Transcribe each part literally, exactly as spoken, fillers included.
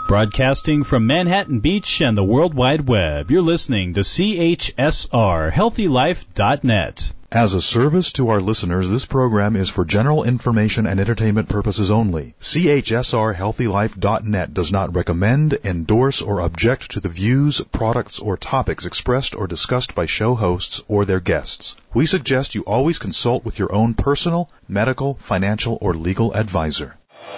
Broadcasting from Manhattan Beach and the World Wide Web, you're listening to C H S R Healthy Life dot net. As a service to our listeners, this program is for general information and entertainment purposes only. C H S R Healthy Life dot net does not recommend, endorse, or object to the views, products, or topics expressed or discussed by show hosts or their guests. We suggest you always consult with your own personal, medical, financial, or legal advisor.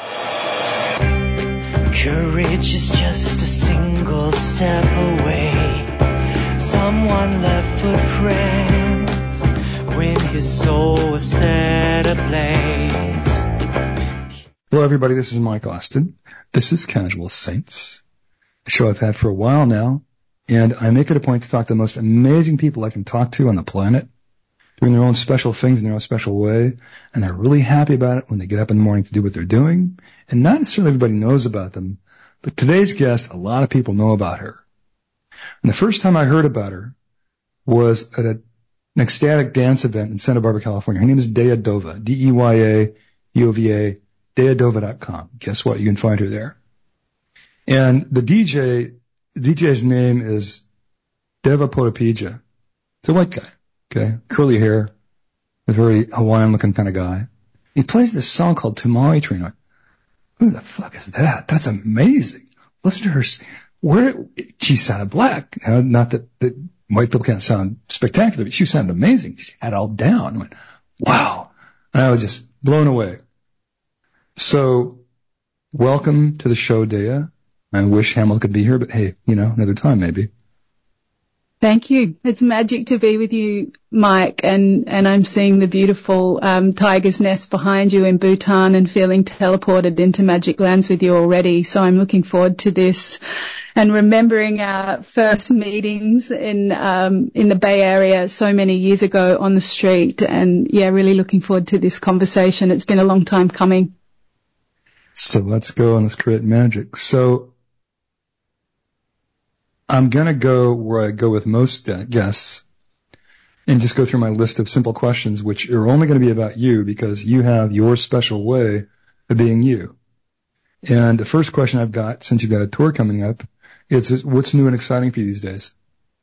Courage is just a single step away. Someone left footprints when his soul was set ablaze. Hello, everybody. This is Mike Austin. This is Casual Saints, a show I've had for a while now, and I make it a point to talk to the most amazing people I can talk to on the planet, doing their own special things in their own special way, and they're really happy about it when they get up in the morning to do what they're doing, and not necessarily everybody knows about them, but today's guest, a lot of people know about her. And the first time I heard about her was at a, an ecstatic dance event in Santa Barbara, California. Her name is Deya Dova, D E Y A D O V A, Deya Dova dot com. Guess what? You can find her there. And the D J, the D J's name is Deva Potapija. It's a white guy. Okay, curly hair, a very Hawaiian-looking kind of guy. He plays this song called Tamale Train. Like, who the fuck is that? That's amazing. Listen to her. Where she sounded black. You know, not that, that white people can't sound spectacular, but she sounded amazing. She had it all down. I went, wow. And I was just blown away. So, welcome to the show, Deya. I wish Hamilton could be here, but hey, you know, another time maybe. Thank you. It's magic to be with you, Mike, and, and I'm seeing the beautiful um, tiger's nest behind you in Bhutan and feeling teleported into magic lands with you already. So I'm looking forward to this and remembering our first meetings in um, in the Bay Area so many years ago on the street. And, yeah, really looking forward to this conversation. It's been a long time coming. So let's go and let's create magic. So I'm going to go where I go with most uh, guests and just go through my list of simple questions, which are only going to be about you because you have your special way of being you. And the first question I've got, since you've got a tour coming up, is what's new and exciting for you these days?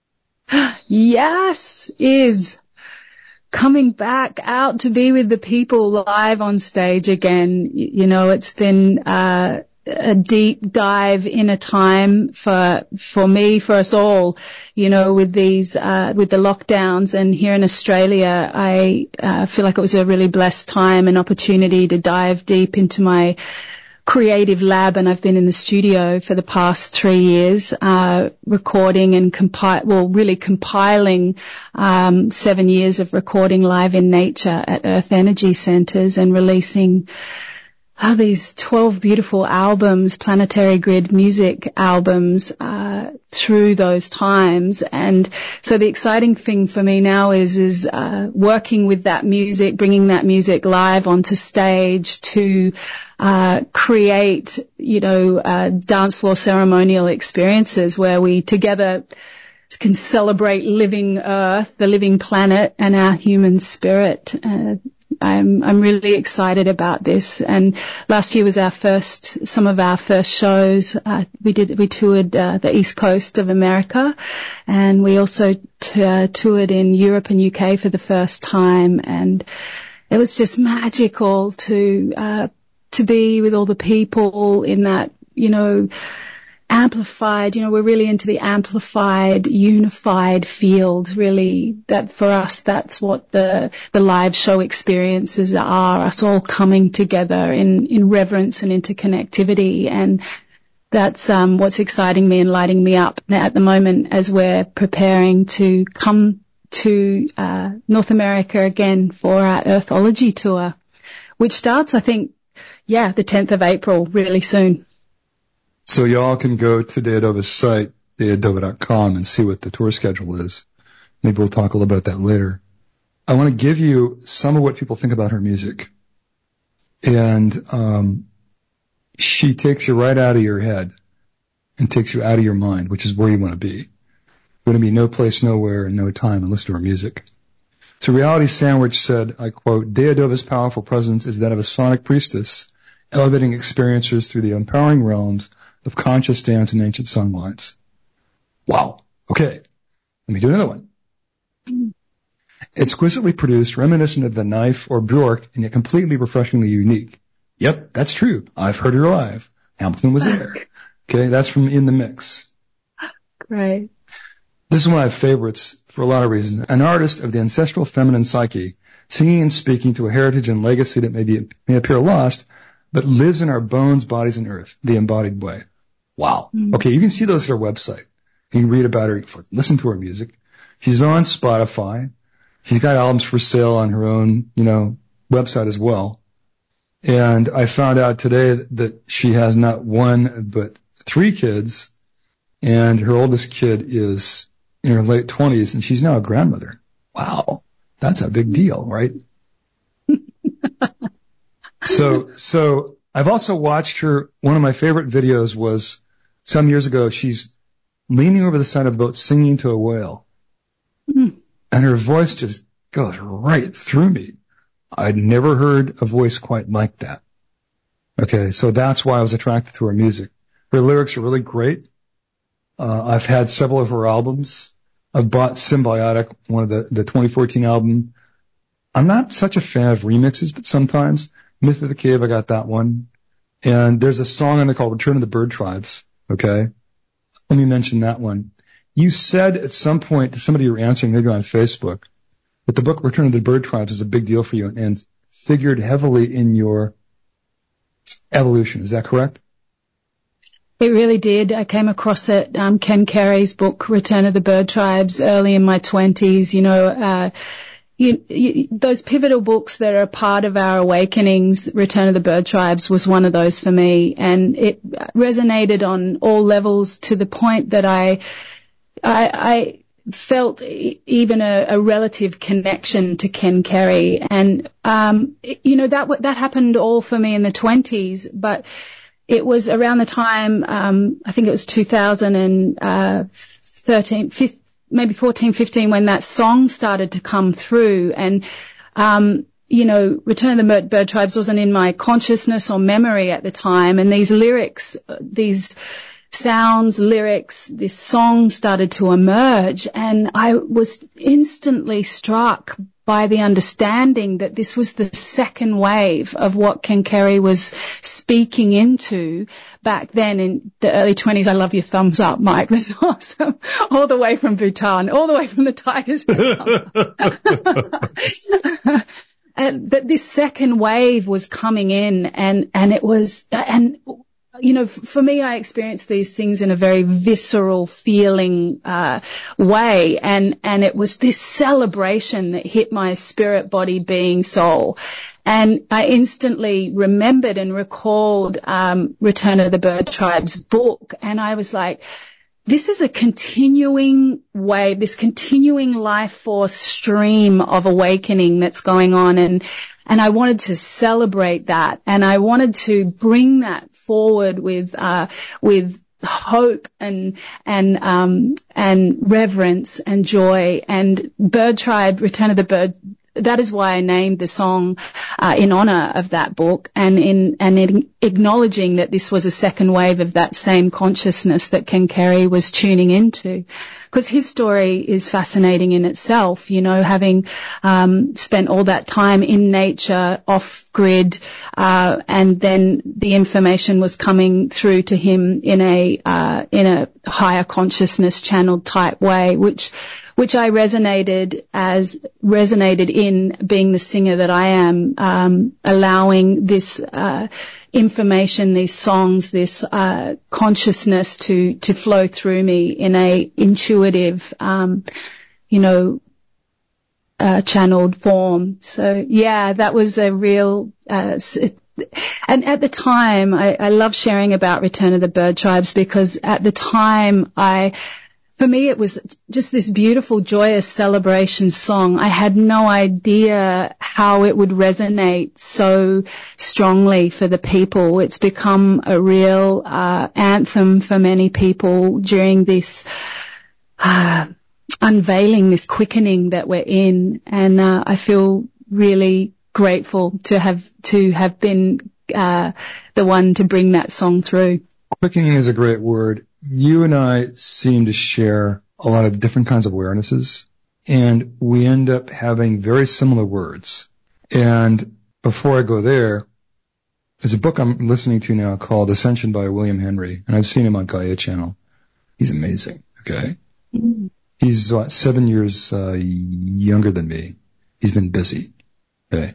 Yes, is coming back out to be with the people live on stage again. You know, it's been uh a deep dive in a time for, for me, for us all, you know, with these, uh, with the lockdowns. And here in Australia, I, uh, feel like it was a really blessed time and opportunity to dive deep into my creative lab. And I've been in the studio for the past three years, uh, recording and compile, well, really compiling, um, seven years of recording live in nature at Earth Energy Centers and releasing Ah, these twelve beautiful albums, Planetary Grid music albums, uh, through those times. And so the exciting thing for me now is, is, uh, working with that music, bringing that music live onto stage to, uh, create, you know, uh, dance floor ceremonial experiences where we together can celebrate living Earth, the living planet, and our human spirit. Uh, I'm, I'm really excited about this. And last year was our first, some of our first shows. Uh, we did, we toured, uh, the East Coast of America, and we also t- uh, toured in Europe and U K for the first time. And it was just magical to, uh, to be with all the people in that, you know, amplified, you know, we're really into the amplified, unified field, really. That for us, that's what the, the live show experiences are, us all coming together in, in reverence and interconnectivity. And that's, um, what's exciting me and lighting me up at the moment as we're preparing to come to, uh, North America again for our Earthology tour, which starts, I think, yeah, the tenth of April, really soon. So y'all can go to Deya Dova's site, Deya Dova dot com, and see what the tour schedule is. Maybe we'll talk a little bit about that later. I want to give you some of what people think about her music. And um she takes you right out of your head and takes you out of your mind, which is where you want to be. You want to be no place, nowhere, and no time and listen to her music. So Reality Sandwich said, I quote, Deya Dova's powerful presence is that of a sonic priestess elevating experiencers through the empowering realms of conscious dance and ancient songlines. Wow. Okay. Let me do another one. Exquisitely produced, reminiscent of the Knife or Bjork, and yet completely refreshingly unique. Yep, that's true. I've heard her live. Hamilton was there. Okay, that's from In the Mix. Great. This is one of my favorites for a lot of reasons. An artist of the ancestral feminine psyche, singing and speaking to a heritage and legacy that may, be, may appear lost, but lives in our bones, bodies, and earth, the embodied way. Wow. Mm. Okay, you can see those at her website. You can read about her, listen to her music. She's on Spotify. She's got albums for sale on her own, you know, website as well. And I found out today that she has not one, but three kids. And her oldest kid is in her late twenties, and she's now a grandmother. Wow. That's a big deal, right? so, so I've also watched her. One of my favorite videos was some years ago. She's leaning over the side of the boat singing to a whale. Mm. And her voice just goes right through me. I'd never heard a voice quite like that. Okay, so that's why I was attracted to her music. Her lyrics are really great. Uh, I've had several of her albums. I've bought Symbiotic, one of the, the twenty fourteen album. I'm not such a fan of remixes, but sometimes. Myth of the Cave, I got that one. And there's a song on there called Return of the Bird Tribes. Okay? Let me mention that one. You said at some point to somebody you were answering, maybe on Facebook, that the book Return of the Bird Tribes is a big deal for you and figured heavily in your evolution. Is that correct? It really did. I came across it, um, Ken Carey's book, Return of the Bird Tribes, early in my twenties. You know, uh, you, you, those pivotal books that are part of our awakenings, Return of the Bird Tribes was one of those for me. And it resonated on all levels to the point that I, I, I felt even a, a relative connection to Ken Carey. And, um, you know, that, that happened all for me in the twenties, but it was around the time, um, I think it was two thousand thirteen, fifteen, maybe fourteen, fifteen, when that song started to come through. And, um, you know, Return of the Bird Tribes wasn't in my consciousness or memory at the time. And these lyrics, these sounds, lyrics, this song started to emerge. And I was instantly struck by the understanding that this was the second wave of what Ken Carey was speaking into back then in the early twenties. I love your thumbs up, Mike. That's awesome. All the way from Bhutan, all the way from the Tigers. And that this second wave was coming in, and, and it was, and, you know, for me, I experienced these things in a very visceral feeling, uh, way. And, and it was this celebration that hit my spirit, body, being, soul. And I instantly remembered and recalled, um, Return of the Bird Tribes book. And I was like, this is a continuing wave, this continuing life force stream of awakening that's going on. And, and I wanted to celebrate that. And I wanted to bring that forward with, uh, with hope and, and, um, and reverence and joy. And Bird Tribe, Return of the Bird, that is why I named the song, uh, in honor of that book, and in, and in acknowledging that this was a second wave of that same consciousness that Ken Carey was tuning into. Because his story is fascinating in itself, you know, having, um, spent all that time in nature, off grid, uh, and then the information was coming through to him in a, uh, in a higher consciousness channeled type way, which, which I resonated as, resonated in being the singer that I am, um, allowing this, uh, information, these songs, this, uh, consciousness to, to flow through me in a intuitive, um, you know, uh, channeled form. So yeah, that was a real, uh, and at the time, I, I love sharing about Return of the Bird Tribes, because at the time I, for me, it was just this beautiful, joyous celebration song. I had no idea how it would resonate so strongly for the people. It's become a real uh, anthem for many people during this uh, unveiling, this quickening that we're in. And uh, I feel really grateful to have to have been uh, the one to bring that song through. Quickening is a great word. You and I seem to share a lot of different kinds of awarenesses, and we end up having very similar words. And before I go there, there's a book I'm listening to now called Ascension by William Henry, and I've seen him on Gaia Channel. He's amazing, okay? Mm-hmm. He's what, seven years uh, younger than me. He's been busy, okay?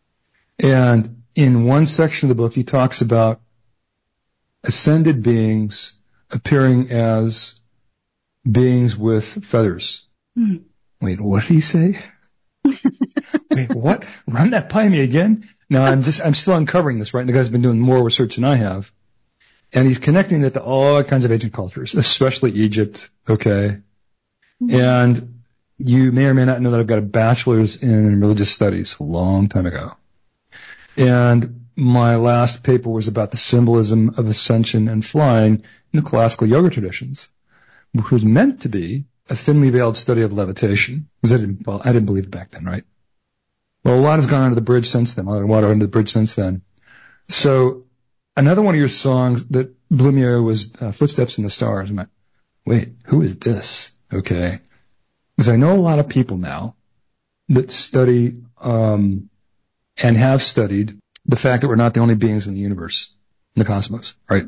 And in one section of the book, he talks about ascended beings appearing as beings with feathers. Mm. Wait, what did he say? Wait, what? Run that by me again? No, I'm just, I'm still uncovering this, right? And the guy's been doing more research than I have. And he's connecting it to all kinds of ancient cultures, especially Egypt, okay? Mm-hmm. And you may or may not know that I've got a bachelor's in religious studies a long time ago. And my last paper was about the symbolism of ascension and flying in the classical yoga traditions, which was meant to be a thinly veiled study of levitation, because I didn't, well, I didn't believe it back then, right? Well, a lot has gone under the bridge since then, a lot of water under the bridge since then. So another one of your songs that blew me away was uh, Footsteps in the Stars. I'm like, wait, who is this? Okay. Because I know a lot of people now that study um and have studied the fact that we're not the only beings in the universe, in the cosmos, right?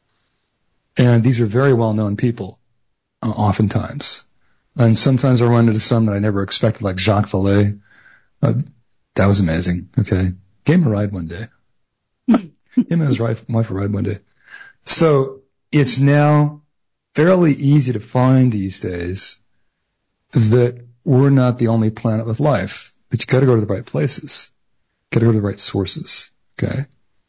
And these are very well-known people, uh, oftentimes. And sometimes I run into some that I never expected, like Jacques Vallée. Uh, that was amazing, okay? Gave him a ride one day. Him and his wife a ride one day. So it's now fairly easy to find these days that we're not the only planet with life, but you got to go to the right places. Got to go to the right sources, okay?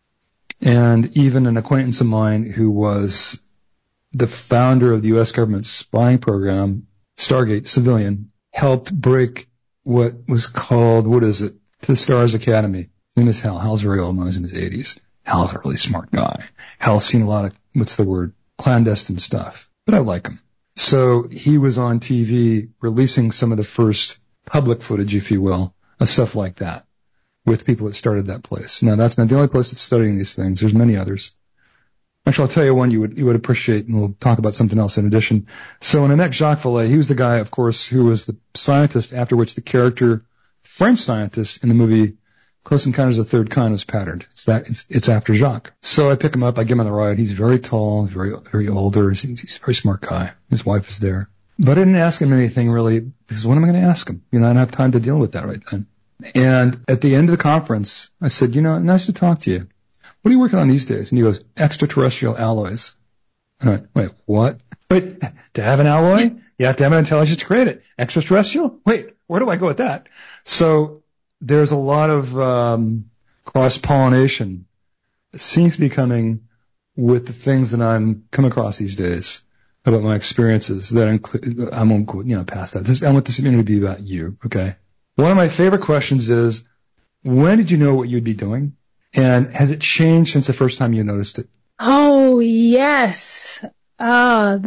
And even an acquaintance of mine who was the founder of the U S government spying program, Stargate, civilian, helped break what was called, what is it, to the Stars Academy. His name is Hal. Hal's very old, when he was in his eighties. Hal's a really smart guy. Hal's seen a lot of, what's the word, clandestine stuff. But I like him. So he was on T V releasing some of the first public footage, if you will, of stuff like that, with people that started that place. Now, that's not the only place that's studying these things. There's many others. Actually, I'll tell you one you would you would appreciate, and we'll talk about something else in addition. So when I met Jacques Vallée, he was the guy, of course, who was the scientist after which the character, French scientist, in the movie Close Encounters of the Third Kind was patterned. It's that it's it's after Jacques. So I pick him up, I give him on the ride. He's very tall, very very older. He's, he's a very smart guy. His wife is there. But I didn't ask him anything really, because what am I going to ask him? You know, I don't have time to deal with that right then. And at the end of the conference, I said, you know, nice to talk to you. What are you working on these days? And he goes, extraterrestrial alloys. And I went, wait, what? Wait, to have an alloy, you have to have an intelligence to create it. Extraterrestrial? Wait, where do I go with that? So there's a lot of um, cross-pollination that seems to be coming with the things that I'm come across these days about my experiences. That include, I won't go, you know, past that. This, I want this interview to be about you, okay? One of my favorite questions is, when did you know what you'd be doing? And has it changed since the first time you noticed it? Oh, yes. Uh,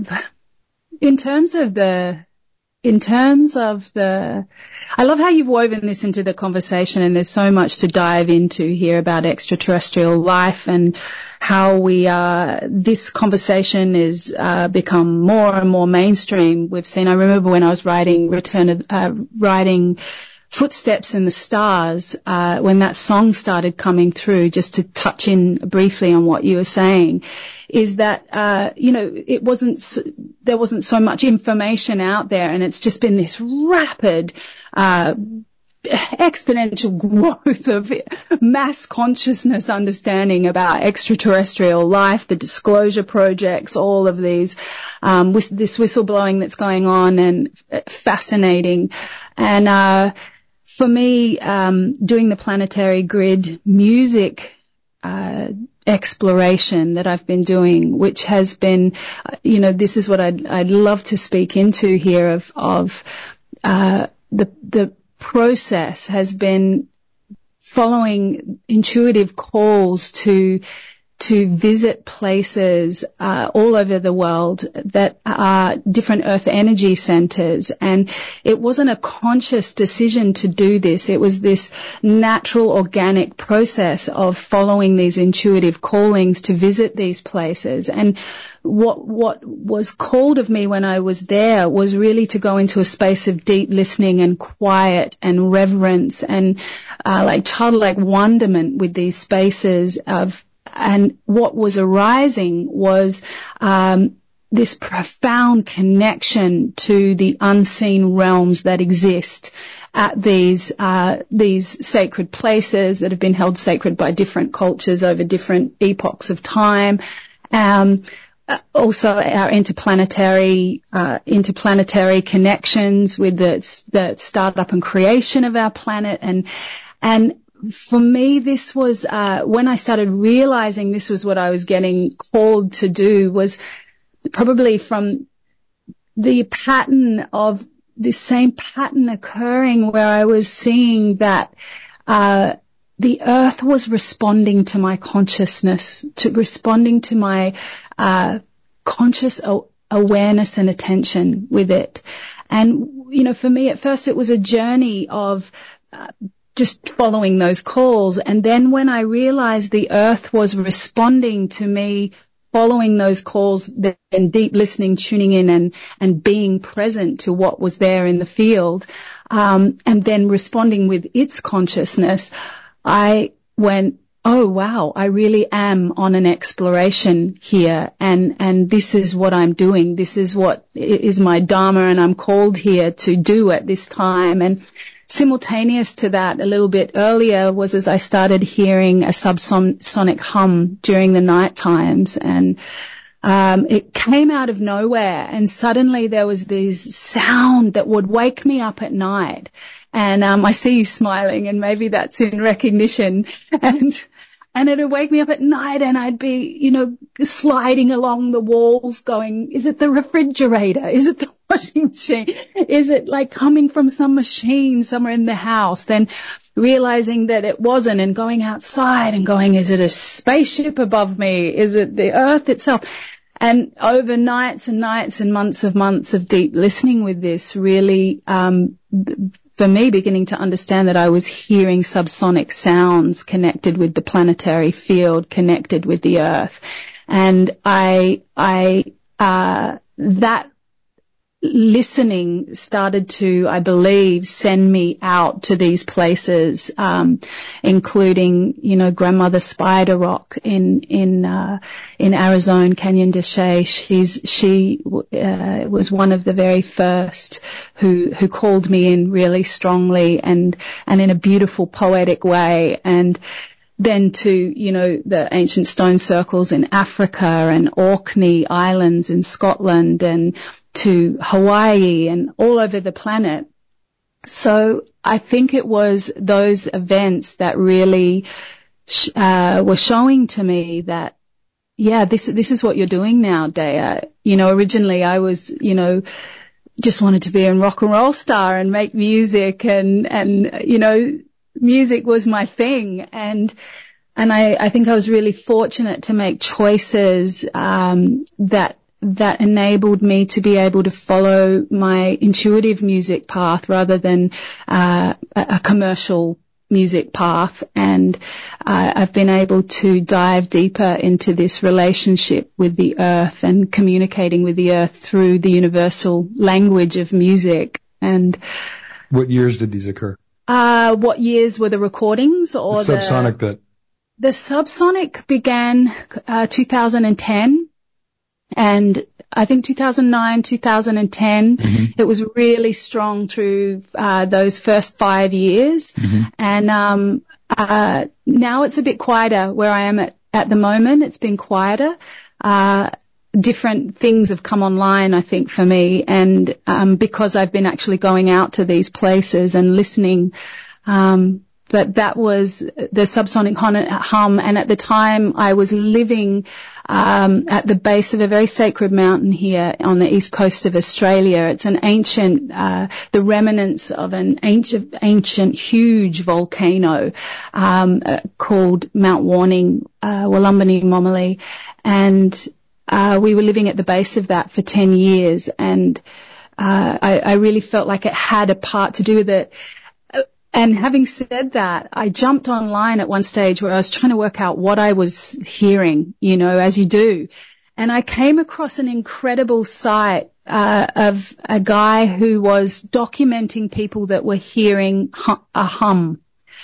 in terms of the, in terms of the, I love how you've woven this into the conversation, and there's so much to dive into here about extraterrestrial life and how we are, this conversation is, uh, become more and more mainstream. We've seen, I remember when I was writing Return of, uh, writing Footsteps in the Stars, uh, when that song started coming through, just to touch in briefly on what you were saying, is that, uh, you know, it wasn't, there wasn't so much information out there, and it's just been this rapid, uh, exponential growth of mass consciousness understanding about extraterrestrial life, the disclosure projects, all of these, um, with this whistleblowing that's going on, and fascinating. And, uh, for me, um, doing the planetary grid music, uh, exploration that I've been doing, which has been, uh, you know, this is what I'd, I'd love to speak into here of, of, uh, the, the process has been following intuitive calls to to visit places uh, all over the world that are different earth energy centers. And it wasn't a conscious decision to do this. It was this natural, organic process of following these intuitive callings to visit these places. And what what was called of me when I was there was really to go into a space of deep listening and quiet and reverence and uh, like childlike wonderment with these spaces of. And what was arising was um, this profound connection to the unseen realms that exist at these uh, these sacred places that have been held sacred by different cultures over different epochs of time. Um, also, our interplanetary uh, interplanetary connections with the the startup and creation of our planet, and and. For me, this was, uh, when I started realizing this was what I was getting called to do, was probably from the pattern of this same pattern occurring where I was seeing that, uh, the earth was responding to my consciousness, to responding to my, uh, conscious o- awareness and attention with it. And, you know, for me at first it was a journey of, uh, just following those calls. And then when I realized the earth was responding to me following those calls, then deep listening, tuning in and, and being present to what was there in the field, um, and then responding with its consciousness, I went, oh wow, I really am on an exploration here. And, and this is what I'm doing. This is what is my dharma, and I'm called here to do at this time. And simultaneous to that, a little bit earlier, was as I started hearing a subsonic hum during the night times, and um, it came out of nowhere, and suddenly there was this sound that would wake me up at night. And um, I see you smiling, and maybe that's in recognition. And and it would wake me up at night, and I'd be, you know, sliding along the walls going, is it the refrigerator? Is it the washing machine? Is it like coming from some machine somewhere in the house? Then realizing that it wasn't, and going outside and going, is it a spaceship above me? Is it the earth itself? And over nights and nights and months of months of deep listening with this, really, um, for me, beginning to understand that I was hearing subsonic sounds connected with the planetary field, connected with the earth. And I, I, uh, that listening started to, I believe, send me out to these places, um, including, you know, Grandmother Spider Rock in, in, uh, in Arizona, Canyon de Chelly. She's, she, uh, was one of the very first who, who called me in really strongly and, and in a beautiful poetic way. And, then to, you know, the ancient stone circles in Africa and Orkney Islands in Scotland, and to Hawaii and all over the planet. So I think it was those events that really sh- uh, were showing to me that, yeah, this this is what you're doing now, Dea. You know, originally I was, you know, just wanted to be a rock and roll star and make music, and and you know, music was my thing. And and I, I think I was really fortunate to make choices um, that that enabled me to be able to follow my intuitive music path rather than uh, a commercial music path. And uh, I've been able to dive deeper into this relationship with the earth and communicating with the earth through the universal language of music. And what years did these occur? Uh, what years were the recordings or the subsonic the, bit? The subsonic began uh, two thousand ten. And I think two thousand nine, two thousand ten, mm-hmm. It was really strong through uh, those first five years. Mm-hmm. And um, uh, now it's a bit quieter where I am at, at the moment. It's been quieter. Uh, different things have come online, I think, for me. And um, because I've been actually going out to these places and listening, um, but that was the subsonic hum. And at the time I was living um, at the base of a very sacred mountain here on the east coast of Australia. It's an ancient, uh, the remnants of an ancient, ancient, huge volcano, um, uh, called Mount Warning, uh, Wallumbany Momily. And, uh, we were living at the base of that for ten years. And, uh, I, I really felt like it had a part to do with it. And having said that, I jumped online at one stage where I was trying to work out what I was hearing, you know, as you do. And I came across an incredible site uh, of a guy who was documenting people that were hearing hum, a hum.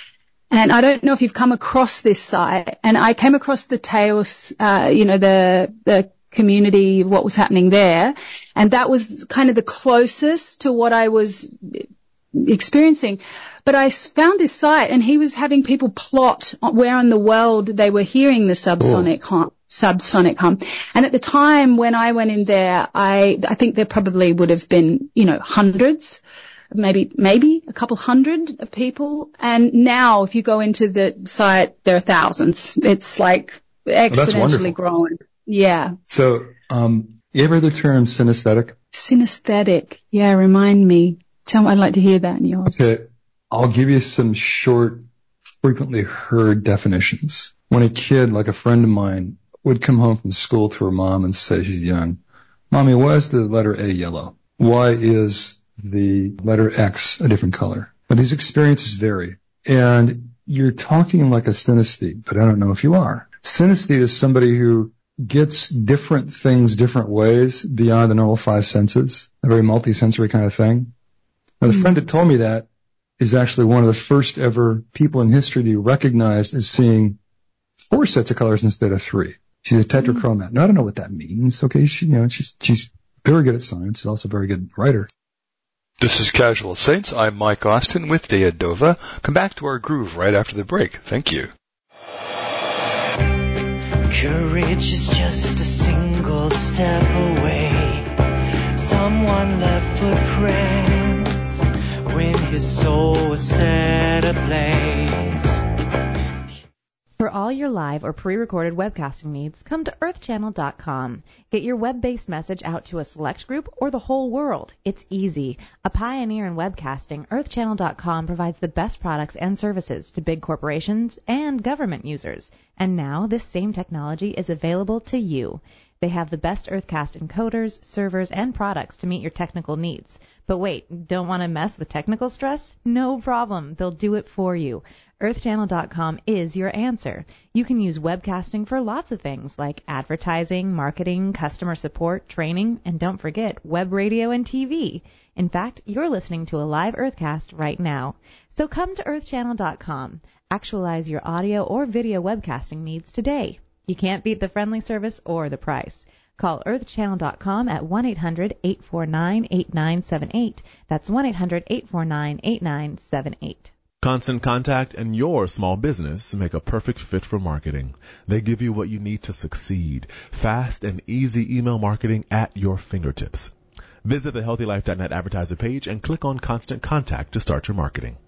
And I don't know if you've come across this site. And I came across the Taos, uh, you know, the the community, what was happening there. And that was kind of the closest to what I was experiencing. But I found this site, and he was having people plot where in the world they were hearing the subsonic hum, subsonic hum. And at the time when I went in there, I, I think there probably would have been, you know, hundreds, maybe, maybe a couple hundred of people. And now if you go into the site, there are thousands. It's like exponentially oh, growing. Yeah. So, um, you ever heard the term synesthetic? Synesthetic. Yeah. Remind me. Tell me, I'd like to hear that in yours. Okay. I'll give you some short, frequently heard definitions. When a kid, like a friend of mine, would come home from school to her mom and say, she's young, Mommy, why is the letter A yellow? Why is the letter X a different color? But these experiences vary. And you're talking like a synesthete, but I don't know if you are. Synesthete is somebody who gets different things different ways beyond the normal five senses, a very multisensory kind of thing. Now, the mm-hmm. friend that told me that is actually one of the first ever people in history to be recognized as seeing four sets of colors instead of three. She's a tetrachromat. Mm-hmm. Now, I don't know what that means. Okay, she, you know, she's she's very good at science. She's also a very good writer. This is Casual Saints. I'm Mike Austin with Dea Dova. Come back to our groove right after the break. Thank you. Courage is just a single step away. Someone left footprints when his soul was set ablaze. For all your live or pre-recorded webcasting needs, come to earth channel dot com. Get your web-based message out to a select group or the whole world. It's easy. A pioneer in webcasting, earth channel dot com provides the best products and services to big corporations and government users. And now this same technology is available to you. They have the best Earthcast encoders, servers, and products to meet your technical needs. But wait, don't want to mess with technical stress? No problem. They'll do it for you. earth channel dot com is your answer. You can use webcasting for lots of things like advertising, marketing, customer support, training, and don't forget web radio and T V. In fact, you're listening to a live Earthcast right now. So come to earth channel dot com. Actualize your audio or video webcasting needs today. You can't beat the friendly service or the price. Call earth channel dot com at one eight hundred eight four nine eight nine seven eight. That's one eight hundred eight four nine eight nine seven eight. Constant Contact and your small business make a perfect fit for marketing. They give you what you need to succeed. Fast and easy email marketing at your fingertips. Visit the healthy life dot net advertiser page and click on Constant Contact to start your marketing.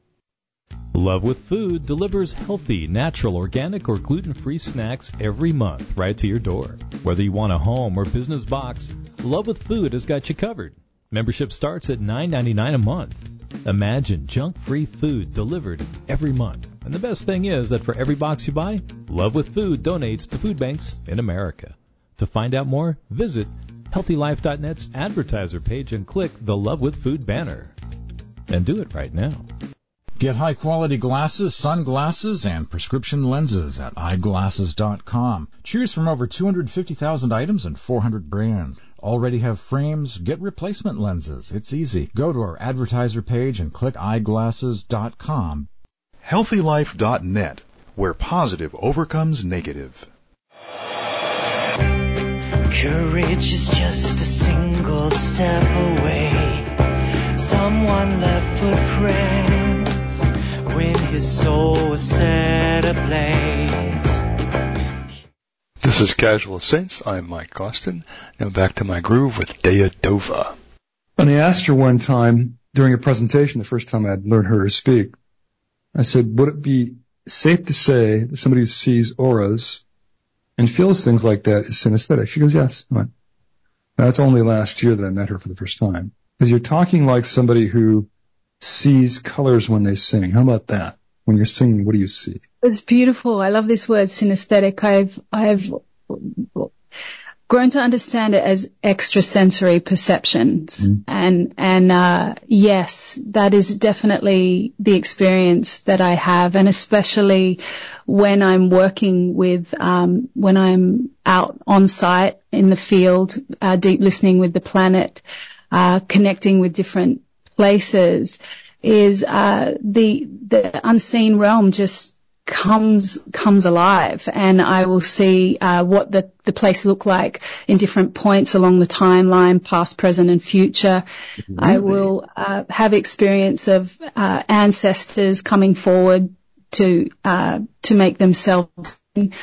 Love with Food delivers healthy, natural, organic, or gluten-free snacks every month right to your door. Whether you want a home or business box, Love with Food has got you covered. Membership starts at nine ninety-nine a month. Imagine junk-free food delivered every month. And the best thing is that for every box you buy, Love with Food donates to food banks in America. To find out more, visit healthy life dot net's advertiser page and click the Love with Food banner. And do it right now. Get high-quality glasses, sunglasses, and prescription lenses at eyeglasses dot com. Choose from over two hundred fifty thousand items and four hundred brands. Already have frames? Get replacement lenses. It's easy. Go to our advertiser page and click eyeglasses dot com. healthy life dot net, where positive overcomes negative. Courage is just a single step away. Someone left footprints when his soul was set ablaze. This is Casual Saints. I'm Mike Austin. Now back to my groove with Dea Dova. And I asked her one time during a presentation, the first time I'd learned her to speak, I said, would it be safe to say that somebody who sees auras and feels things like that is synesthetic. She goes, yes. I went, that's only last year that I met her for the first time. Because you're talking like somebody who sees colors when they sing. How about that? When you're singing, what do you see? It's beautiful. I love this word, synesthetic. I've, I've grown to understand it as extrasensory perceptions. Mm. And, and, uh, yes, that is definitely the experience that I have. And especially when I'm working with, um, when I'm out on site in the field, uh, deep listening with the planet, uh, connecting with different places, is, uh, the, the unseen realm just comes comes alive, and I will see uh, what the, the place look like in different points along the timeline, past, present, and future. Really? I will uh, have experience of uh, ancestors coming forward to uh, to make themselves,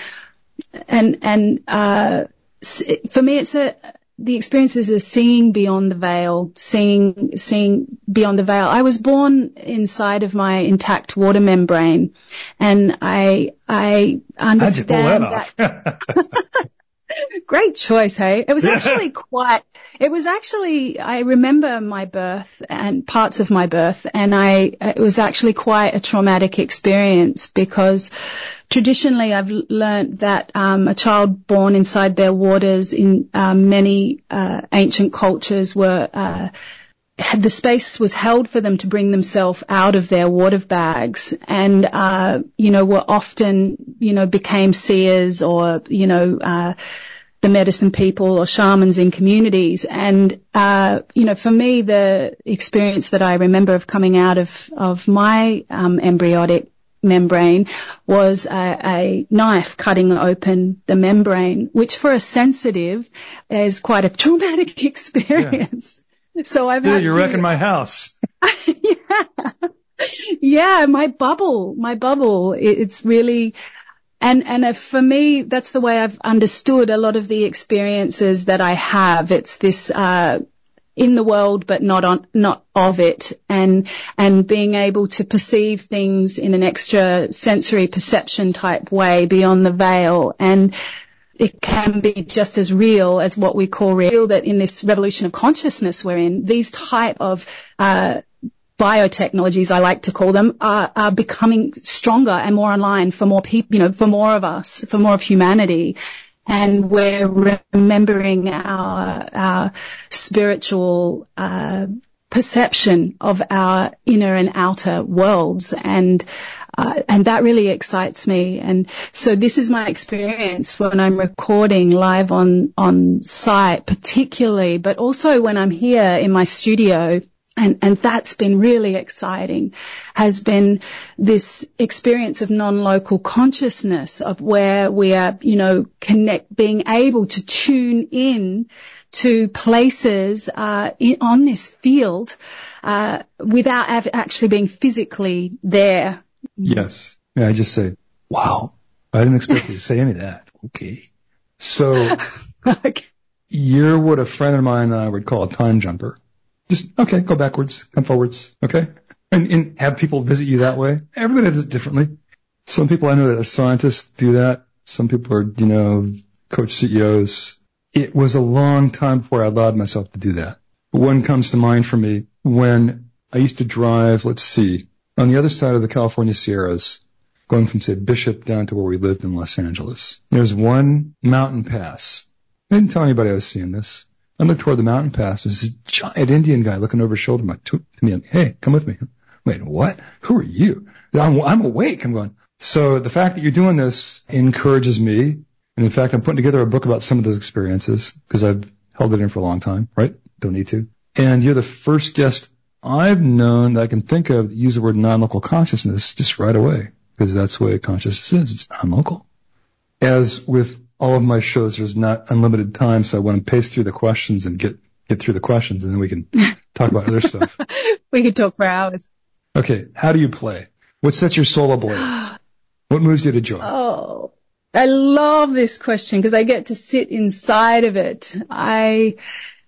and and uh, for me, it's a the experience is a seeing beyond the veil, seeing, seeing beyond the veil. I was born inside of my intact water membrane, and I, I understand How'd you pull that, that off? Great choice, hey? It was actually quite, it was actually, I remember my birth and parts of my birth, and I, it was actually quite a traumatic experience, because traditionally I've learnt that um, a child born inside their waters in um, many uh, ancient cultures were, uh, had the space was held for them to bring themselves out of their water bags, and, uh, you know, were often, you know, became seers or, you know, uh, the medicine people or shamans in communities. And, uh, you know, for me, the experience that I remember of coming out of, of my, um, embryonic membrane was a, a knife cutting open the membrane, which for a sensitive is quite a traumatic experience. Yeah. So I've Dude, had you're to, wrecking my house. yeah. Yeah, my bubble, my bubble. It, it's really, and, and if, for me, that's the way I've understood a lot of the experiences that I have. It's this, uh, in the world, but not on, not of it, and, and being able to perceive things in an extra sensory perception type way beyond the veil. And it can be just as real as what we call real, that in this revolution of consciousness we're in, these type of, uh, biotechnologies, I like to call them, are, are becoming stronger and more online for more people, you know, for more of us, for more of humanity. And we're remembering our, our spiritual, uh, perception of our inner and outer worlds. And, uh, and that really excites me. And so this is my experience when I'm recording live on, on site, particularly, but also when I'm here in my studio. And, and that's been really exciting, has been this experience of non-local consciousness, of where we are, you know, connect, being able to tune in to places, uh, in, on this field, uh, without av- actually being physically there. Yes. Yeah, I just say, wow. I didn't expect you to say any of that. Okay. So, okay. You're what a friend of mine and I would call a time jumper. Just, okay, go backwards, come forwards, okay? And, and have people visit you that way. Everybody does it differently. Some people I know that are scientists do that. Some people are, you know, coach C E Os. It was a long time before I allowed myself to do that. One comes to mind for me when I used to drive, let's see, on the other side of the California Sierras, going from, say, Bishop down to where we lived in Los Angeles. There's one mountain pass. I didn't tell anybody I was seeing this. I looked toward the mountain pass. There's this giant Indian guy looking over his shoulder to, to me. Like, hey, come with me. Wait, what? Who are you? I'm, I'm awake. I'm going. So the fact that you're doing this encourages me. And in fact, I'm putting together a book about some of those experiences because I've held it in for a long time, right? Don't need to. And you're the first guest I've known that I can think of that use the word non-local consciousness just right away, because that's the way consciousness is. It's non-local. As with all of my shows, there's not unlimited time, so I want to pace through the questions and get, get through the questions, and then we can talk about other stuff. We could talk for hours. Okay, how do you play? What sets your soul ablaze? What moves you to joy? Oh, I love this question because I get to sit inside of it. I,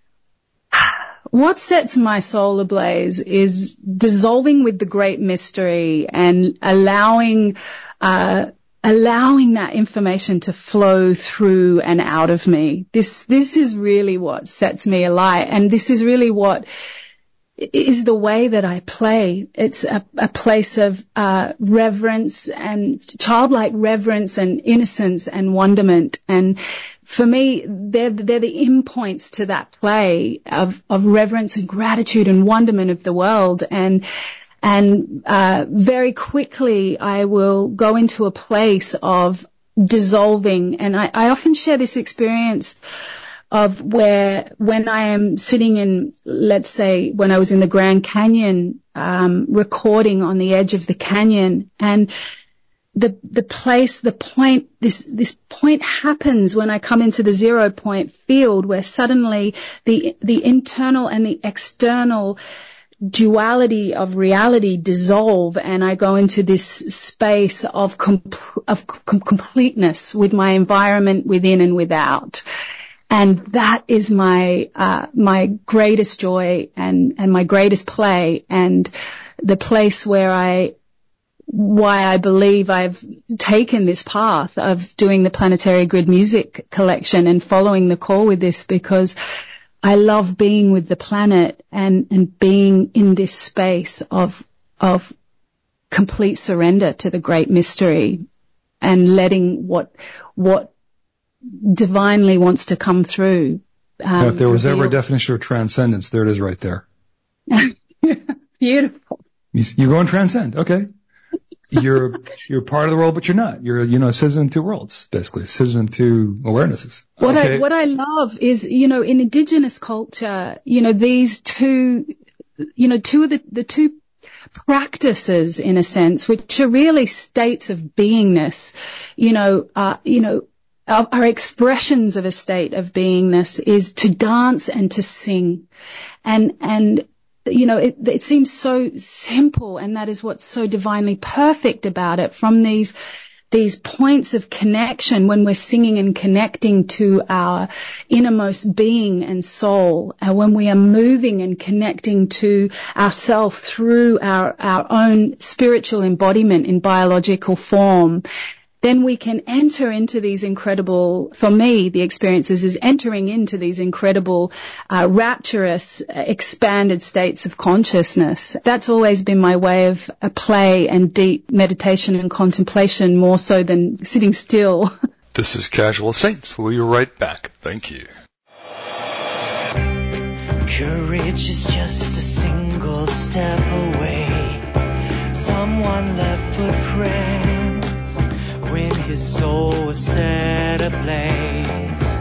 what sets my soul ablaze is dissolving with the great mystery and allowing, uh, allowing that information to flow through and out of me. This, this is really what sets me alight. And this is really what is the way that I play. It's a, a place of uh, reverence and childlike reverence and innocence and wonderment. And for me, they're, they're the in points to that play of, of reverence and gratitude and wonderment of the world. And And uh, very quickly, I will go into a place of dissolving. And I, I often share this experience of where when I am sitting in, let's say, when I was in the Grand Canyon, um, recording on the edge of the canyon, and the the place, the point, this this point happens when I come into the zero point field, where suddenly the the internal and the external duality of reality dissolve, and I go into this space of com- of com- completeness with my environment within and without. And that is my uh my greatest joy and and my greatest play, and the place where I why I believe I've taken this path of doing the Planetary Grid Music Collection and following the call with this, because I love being with the planet and, and being in this space of, of complete surrender to the great mystery and letting what, what divinely wants to come through. Um, now, if there was reveal. ever a definition of transcendence, there it is right there. Beautiful. You, you go and transcend. Okay. You're, you're part of the world, but you're not. You're, you know, a citizen of two worlds, basically, a citizen of two awarenesses. What okay. I, what I love is, you know, in indigenous culture, you know, these two, you know, two of the, the two practices, in a sense, which are really states of beingness, you know, uh, you know, our, our expressions of a state of beingness is to dance and to sing. And, and, you know, it, it seems so simple, and that is what's so divinely perfect about it. From these, these points of connection, when we're singing and connecting to our innermost being and soul, and when we are moving and connecting to ourself through our, our own spiritual embodiment in biological form, then we can enter into these incredible, for me, the experiences is entering into these incredible, uh, rapturous, uh, expanded states of consciousness. That's always been my way of uh, play and deep meditation and contemplation, more so than sitting still. This is Casual Saints. We'll be right back. Thank you. Courage is just a single step away. Someone left footprints when his soul was set ablaze.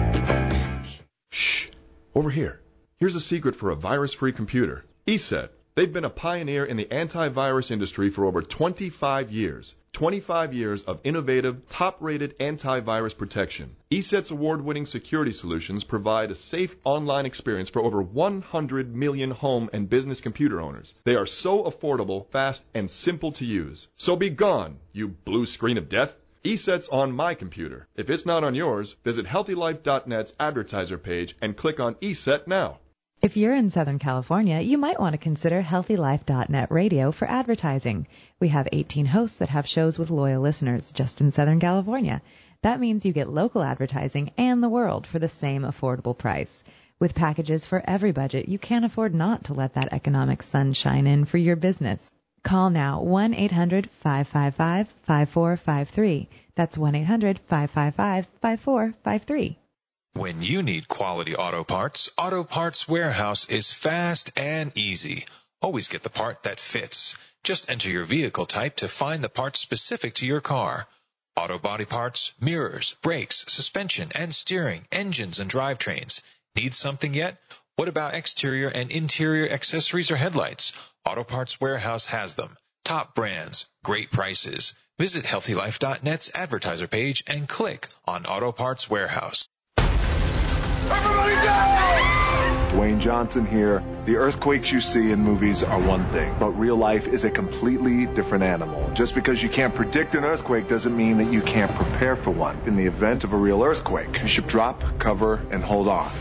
Shh. Over here. Here's a secret for a virus-free computer. ESET. They've been a pioneer in the antivirus industry for over twenty-five years. twenty-five years of innovative, top-rated antivirus protection. ESET's award-winning security solutions provide a safe online experience for over one hundred million home and business computer owners. They are so affordable, fast, and simple to use. So be gone, you blue screen of death. ESET's on my computer. If it's not on yours, visit healthy life dot net's advertiser page and click on ESET now. If you're in Southern California, you might want to consider healthy life dot net radio for advertising. We have eighteen hosts that have shows with loyal listeners just in Southern California. That means you get local advertising and the world for the same affordable price. With packages for every budget, you can't afford not to let that economic sun shine in for your business. Call now, one eight hundred five five five five four five three. That's one eight hundred five five five five four five three. When you need quality auto parts, Auto Parts Warehouse is fast and easy. Always get the part that fits. Just enter your vehicle type to find the part specific to your car. Auto body parts, mirrors, brakes, suspension and steering, engines and drivetrains. Need something yet? What about exterior and interior accessories or headlights? Auto Parts Warehouse has them. Top brands, great prices. Visit healthy life dot net's advertiser page and click on Auto Parts Warehouse. Everybody down! Dwayne Johnson here. The earthquakes you see in movies are one thing, but real life is a completely different animal. Just because you can't predict an earthquake doesn't mean that you can't prepare for one. In the event of a real earthquake, you should drop, cover, and hold on.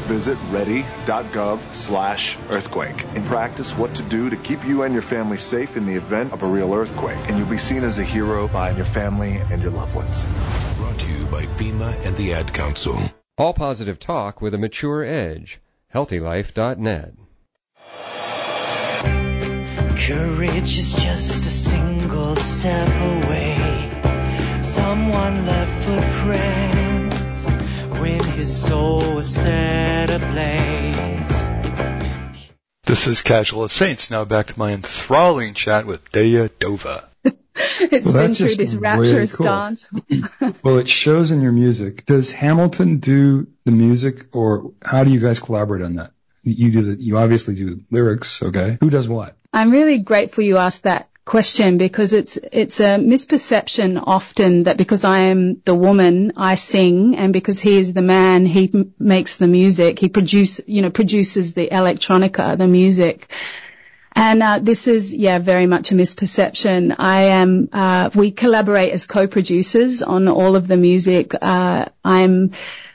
Visit ready.gov slash earthquake and practice what to do to keep you and your family safe in the event of a real earthquake. And you'll be seen as a hero by your family and your loved ones. Brought to you by FEMA and the Ad Council. All positive talk with a mature edge. healthy life dot net. Courage is just a single step away. Someone left footprints when his soul was set ablaze. This is Casual as Saints. Now back to my enthralling chat with Daya Dova. It's well, been through this rapturous cool. dance. Well, it shows in your music. Does Hamilton do the music, or how do you guys collaborate on that? You do the, you obviously do lyrics, okay? Who does what? I'm really grateful you asked that question, because it's it's a misperception often that because I am the woman, I sing, and because he is the man, he m- makes the music. He produce, you know, produces the electronica, the music. And uh, this is, yeah, very much a misperception. I am, uh, we collaborate as co-producers on all of the music. Uh, I'm,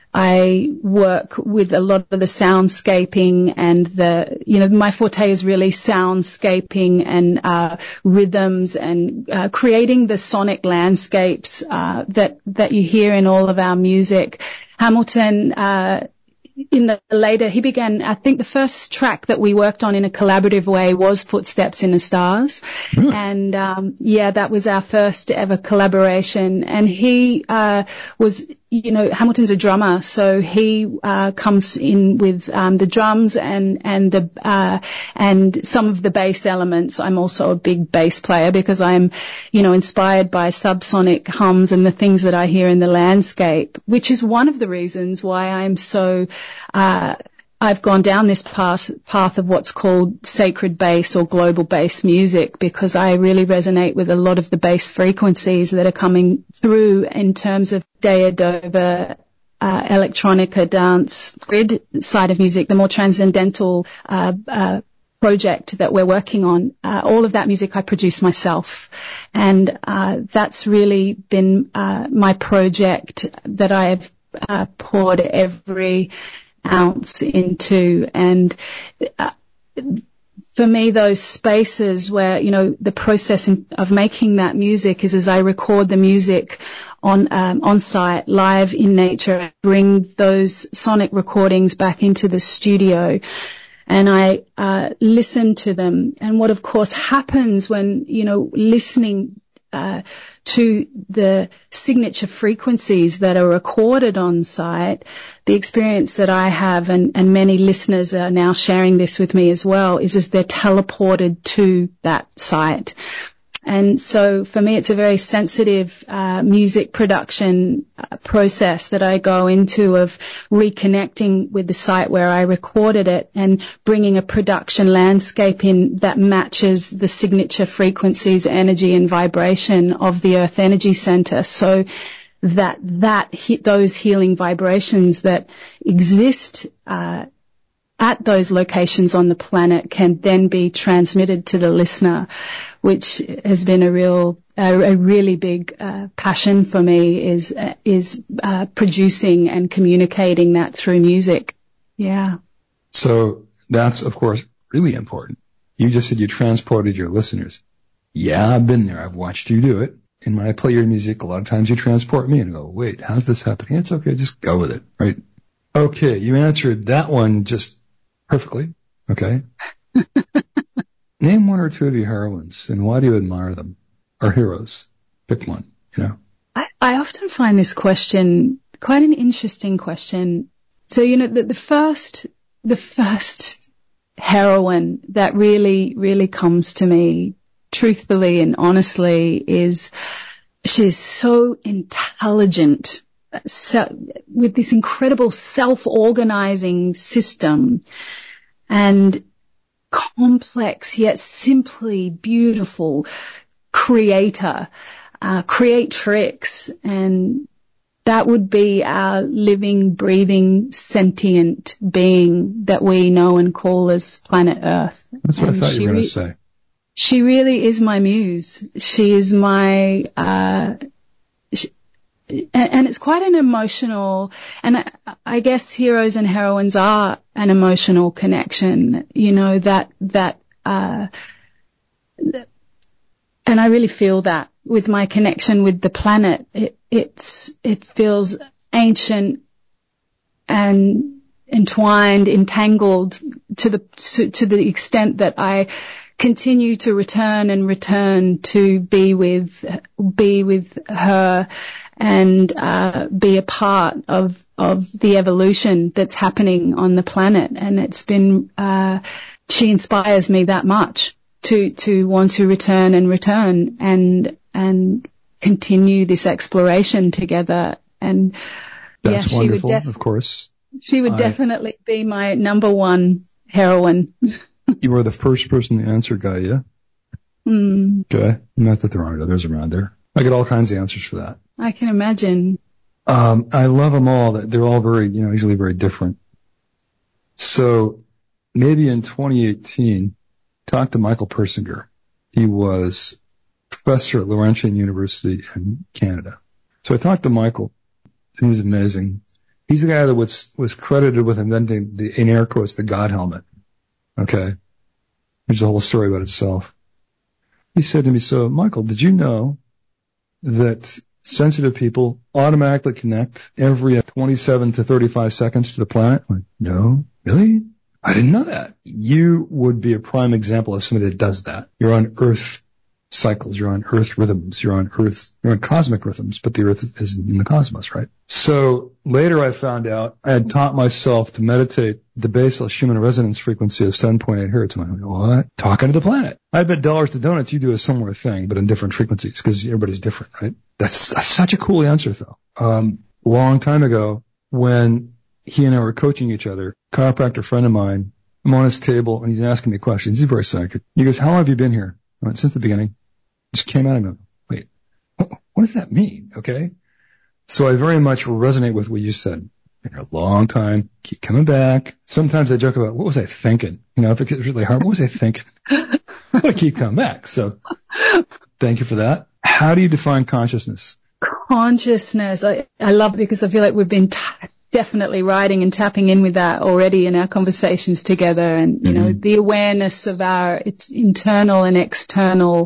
I work with a lot of the soundscaping and the, you know, my forte is really soundscaping and, uh, rhythms and, uh, creating the sonic landscapes, uh, that, that you hear in all of our music. Hamilton, uh, in the later, he began, I think the first track that we worked on in a collaborative way was Footsteps in the Stars. Mm. And, um, yeah, that was our first ever collaboration. And he, uh, was, you know, Hamilton's a drummer, so he, uh, comes in with, um, the drums and, and the, uh, and some of the bass elements. I'm also a big bass player because I'm, you know, inspired by subsonic hums and the things that I hear in the landscape, which is one of the reasons why I'm so, uh, I've gone down this path, path of what's called sacred bass or global bass music, because I really resonate with a lot of the bass frequencies that are coming through in terms of Daya Dova, uh, electronica, dance, grid side of music, the more transcendental, uh, uh, project that we're working on. Uh, all of that music I produce myself. And, uh, that's really been, uh, my project that I've, uh, poured every ounce into. And uh, for me, those spaces where, you know, the process of making that music is as I record the music on um, on site, live in nature, bring those sonic recordings back into the studio, and I uh, listen to them. And what, of course, happens when, you know, listening uh, to the signature frequencies that are recorded on site, the experience that I have, and, and many listeners are now sharing this with me as well, is as they're teleported to that site. And so for me, it's a very sensitive uh, music production uh, process that I go into of reconnecting with the site where I recorded it and bringing a production landscape in that matches the signature frequencies, energy and vibration of the Earth Energy Center, so that that those healing vibrations that exist uh at those locations on the planet can then be transmitted to the listener, which has been a real, a, a really big uh, passion for me, is uh, is uh, producing and communicating that through music. Yeah. So that's, of course, really important. You just said you transported your listeners. Yeah, I've been there. I've watched you do it. And when I play your music, a lot of times you transport me and go, wait, how's this happening? It's okay. Just go with it, right? Okay. You answered that one just perfectly. Okay. Name one or two of your heroines, and why do you admire them? Or heroes. Pick one, you know. I, I often find this question quite an interesting question. So, you know, the, the first, the first heroine that really, really comes to me, truthfully and honestly, is she's so intelligent, so, with this incredible self-organizing system, and complex yet simply beautiful creator, uh, creatrix, and that would be our living, breathing, sentient being that we know and call as planet Earth. That's what and I thought you were going re- to say. She really is my muse. She is my, uh, she, and, and it's quite an emotional, and I, I guess heroes and heroines are an emotional connection, you know, that, that, uh, and I really feel that with my connection with the planet. It, it's, it feels ancient and entwined, entangled to the, to, to the extent that I continue to return and return to be with, be with her and, uh, be a part of, of the evolution that's happening on the planet. And it's been, uh, she inspires me that much to, to want to return and return and, and continue this exploration together. And that's yeah, wonderful, she would def- of course. She would I, definitely be my number one heroine. You were the first person to answer, Guy, yeah? Mm. Okay. Not that there aren't others around there. I get all kinds of answers for that. I can imagine. Um, I love them all. They're all very, you know, usually very different. So maybe in twenty eighteen, talk to Michael Persinger. He was professor at Laurentian University in Canada. So I talked to Michael. He was amazing. He's the guy that was, was credited with inventing the, in air quotes, the God helmet. Okay. There's a whole story about itself. He said to me, so Michael, did you know that sensitive people automatically connect every twenty-seven to thirty-five seconds to the planet? I'm like, no, really? I didn't know that. You would be a prime example of somebody that does that. You're on Earth cycles, you're on Earth rhythms, you're on Earth, you're on cosmic rhythms, but the Earth is in the cosmos, right? So later I found out I had taught myself to meditate the basal Schumann resonance frequency of seven point eight hertz. I'm like, what? Talking to the planet. I bet dollars to donuts you do a similar thing, but in different frequencies, because everybody's different, right? That's, that's such a cool answer, though. Um, a long time ago, when he and I were coaching each other, a chiropractor friend of mine, I'm on his table and he's asking me questions. He's very psychic. He goes, how long have you been here? I went, since the beginning. Just came out of me. Wait, what, what does that mean? Okay. So I very much resonate with what you said. Been here a long time. Keep coming back. Sometimes I joke about, what was I thinking? You know, if it gets really hard, what was I thinking? But keep coming back. So thank you for that. How do you define consciousness? Consciousness. I, I love it because I feel like we've been t- definitely writing and tapping in with that already in our conversations together. And, you mm-hmm. know, the awareness of our it's internal and external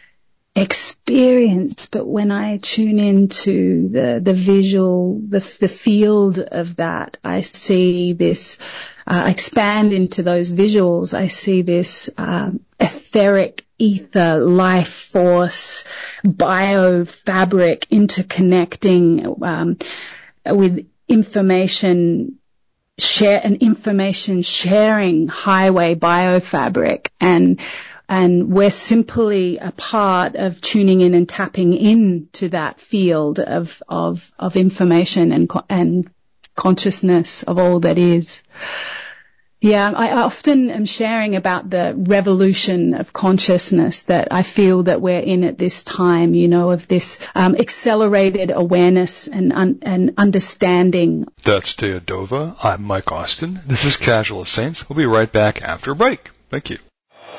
experience. But when I tune into the, the visual, the, the field of that, I see this, uh, expand into those visuals. I see this, um, etheric ether, life force, biofabric interconnecting, um, with information share and information sharing highway biofabric. And And we're simply a part of tuning in and tapping into that field of, of, of information and, and consciousness of all that is. Yeah, I often am sharing about the revolution of consciousness that I feel that we're in at this time, you know, of this um, accelerated awareness and, un- and understanding. That's Teodova. I'm Mike Austin. This is Casual Saints. We'll be right back after a break. Thank you.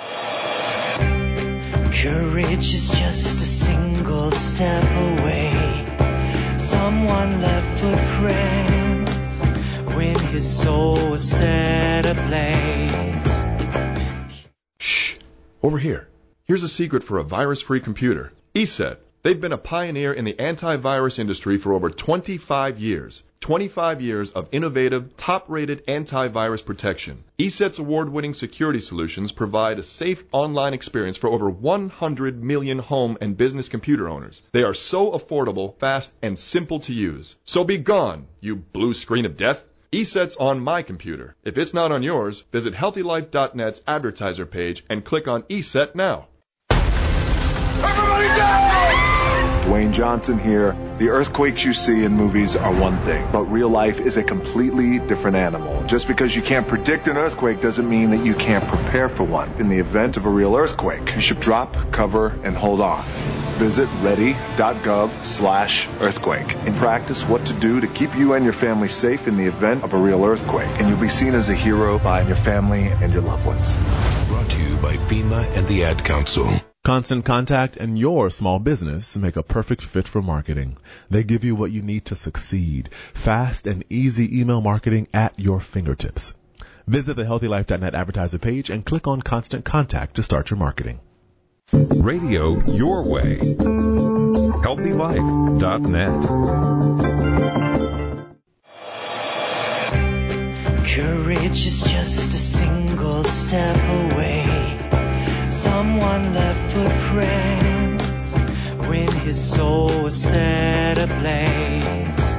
Courage is just a single step away. Someone left footprints when his soul was set ablaze. Shh. Over here. Here's a secret for a virus-free computer. E S E T. They've been a pioneer in the antivirus industry for over twenty-five years. twenty-five years of innovative, top-rated antivirus protection. E S E T's award-winning security solutions provide a safe online experience for over one hundred million home and business computer owners. They are so affordable, fast, and simple to use. So be gone, you blue screen of death. E S E T's on my computer. If it's not on yours, visit healthy life dot net's advertiser page and click on E S E T now. Everybody down! Dwayne Johnson here. The earthquakes you see in movies are one thing, but real life is a completely different animal. Just because you can't predict an earthquake doesn't mean that you can't prepare for one. In the event of a real earthquake, you should drop, cover, and hold on. Visit ready.gov slash earthquake and practice what to do to keep you and your family safe in the event of a real earthquake. And you'll be seen as a hero by your family and your loved ones. Brought to you by FEMA and the Ad Council. Constant Contact and your small business make a perfect fit for marketing. They give you what you need to succeed. Fast and easy email marketing at your fingertips. Visit the healthy life dot net advertiser page and click on Constant Contact to start your marketing. Radio your way. healthy life dot net. Courage is just a single step away. Someone left footprints when his soul was set ablaze.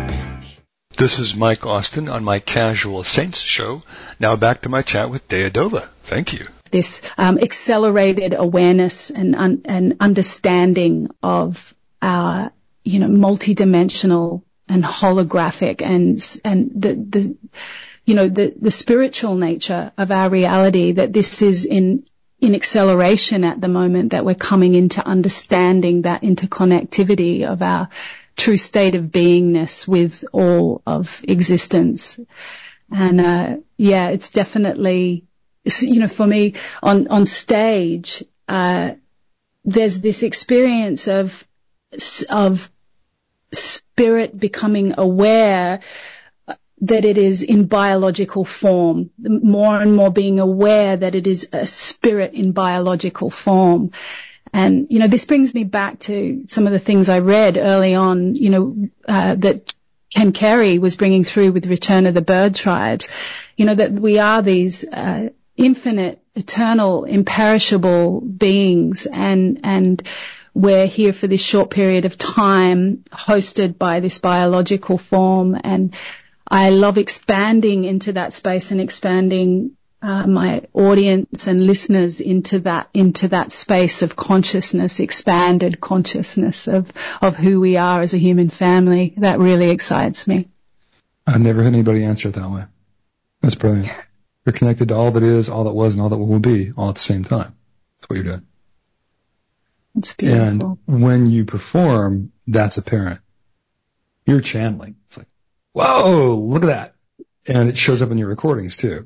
This is Mike Austin on my Casual Saints show. Now back to my chat with Dea Dova. Thank you. This um, accelerated awareness and un- and understanding of our, you know, multidimensional and holographic and and the the you know the the spiritual nature of our reality, that this is in in acceleration at the moment, that we're coming into understanding that interconnectivity of our true state of beingness with all of existence. And uh yeah, it's definitely, you know, for me on on stage, uh there's this experience of of spirit becoming aware that it is in biological form, more and more being aware that it is a spirit in biological form. And, you know, this brings me back to some of the things I read early on, you know, uh, that Ken Carey was bringing through with Return of the Bird Tribes, you know, that we are these uh, infinite, eternal, imperishable beings, and and we're here for this short period of time, hosted by this biological form. And I love expanding into that space and expanding uh, my audience and listeners into that into that space of consciousness, expanded consciousness of of who we are as a human family. That really excites me. I've never heard anybody answer it that way. That's brilliant. You're connected to all that is, all that was, and all that will be, all at the same time. That's what you're doing. It's beautiful. And when you perform, that's apparent. You're channeling. It's like, whoa, look at that. And it shows up in your recordings too.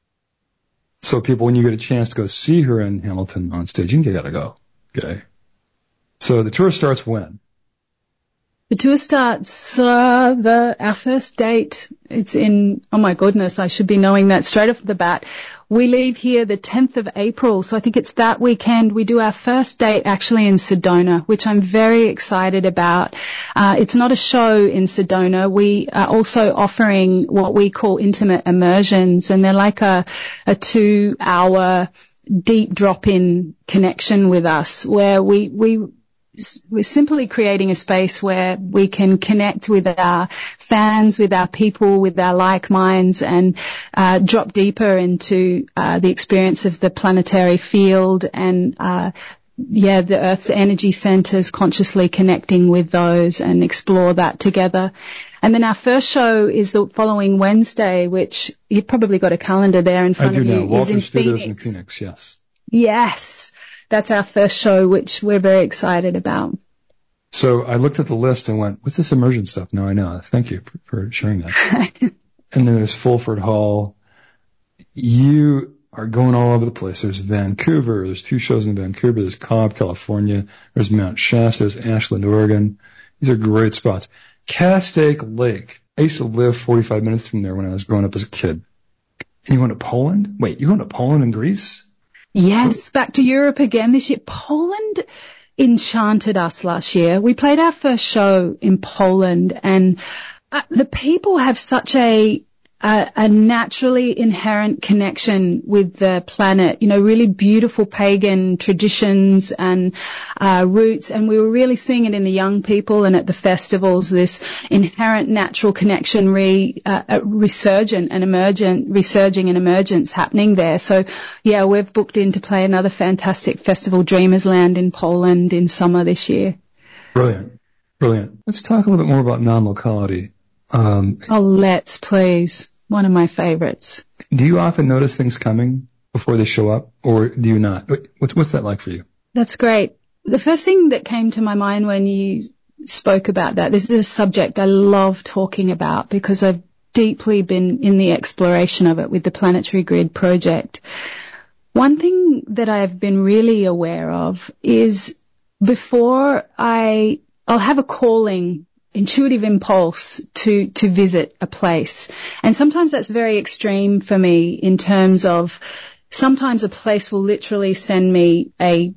So people, when you get a chance to go see her in Hamilton on stage, you gotta go. Okay. So the tour starts when? The tour starts, uh, the, our first date, it's in, oh my goodness, I should be knowing that straight off the bat. We leave here the tenth of April, so I think it's that weekend. We do our first date actually in Sedona, which I'm very excited about. Uh, it's not a show in Sedona. We are also offering what we call intimate immersions, and they're like a, a two hour deep drop-in connection with us, where we, we, we're simply creating a space where we can connect with our fans, with our people, with our like minds, and uh, drop deeper into uh, the experience of the planetary field and uh, yeah, the Earth's energy centers, consciously connecting with those and explore that together. And then our first show is the following Wednesday, which you've probably got a calendar there in front I do of you. know. Walter is in Studios Phoenix. in Phoenix, yes. Yes. That's our first show, which we're very excited about. So I looked at the list and went, what's this immersion stuff? Now I know. Thank you for, for sharing that. And then there's Fulford Hall. You are going all over the place. There's Vancouver. There's two shows in Vancouver. There's Cobb, California. There's Mount Shasta. There's Ashland, Oregon. These are great spots. Castaic Lake. I used to live forty-five minutes from there when I was growing up as a kid. And you going to Poland? Wait, you're going to Poland and Greece? Yes, back to Europe again this year. Poland enchanted us last year. We played our first show in Poland, and uh, the people have such a, a a naturally inherent connection with the planet, you know, really beautiful pagan traditions and uh roots, and we were really seeing it in the young people and at the festivals, this inherent natural connection re uh, resurgent and emergent resurging and emergence happening there. So yeah, we've booked in to play another fantastic festival, Dreamers Land in Poland, in summer this year. Brilliant. Brilliant. Let's talk a little bit more about non-locality. Um, oh, let's please. One of my favorites. Do you often notice things coming before they show up, or do you not? What's, what's that like for you? That's great. The first thing that came to my mind when you spoke about that, this is a subject I love talking about because I've deeply been in the exploration of it with the Planetary Grid project. one thing that I've been really aware of is before I, I'll have a calling, intuitive impulse to, to visit a place. And sometimes that's very extreme for me in terms of sometimes a place will literally send me a